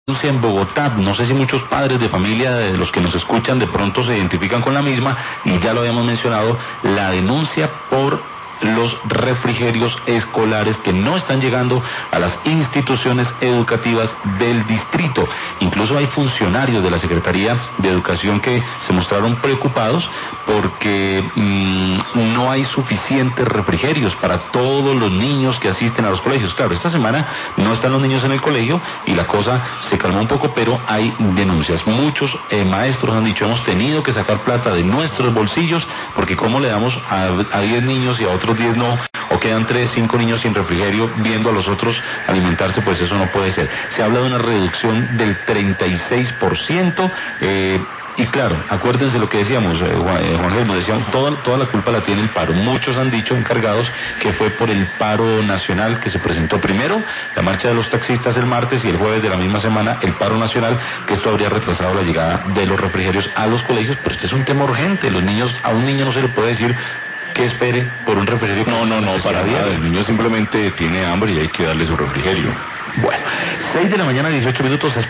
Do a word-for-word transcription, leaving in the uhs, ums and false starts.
en Bogotá. No sé si muchos padres de familia de los que nos escuchan de pronto se identifican con la misma, y ya lo habíamos mencionado, la denuncia por los refrigerios escolares que no están llegando a las instituciones educativas del distrito. Incluso hay funcionarios de la Secretaría de Educación que se mostraron preocupados porque mmm, no hay suficientes refrigerios para todos los niños que asisten a los colegios. Claro, esta semana no están los niños en el colegio y la cosa se calmó un poco, pero hay denuncias. Muchos eh, maestros han dicho, hemos tenido que sacar plata de nuestros bolsillos, porque cómo le damos a diez niños y a otros diez no, o quedan tres, cinco niños sin refrigerio viendo a los otros alimentarse. Pues eso no puede ser. Se habla de una reducción del treinta y seis por ciento, eh, y claro, acuérdense lo que decíamos, eh, Juan, eh, Juan Gelmo, decíamos, toda, toda la culpa la tiene el paro. Muchos han dicho, encargados, que fue por el paro nacional que se presentó primero, la marcha de los taxistas el martes, y el jueves de la misma semana el paro nacional, que esto habría retrasado la llegada de los refrigerios a los colegios. Pero este es un tema urgente. Los niños, a un niño no se le puede decir que espere por un refrigerio. No, no, no, para nada. El niño simplemente tiene hambre y hay que darle su refrigerio. Bueno, seis de la mañana, dieciocho minutos.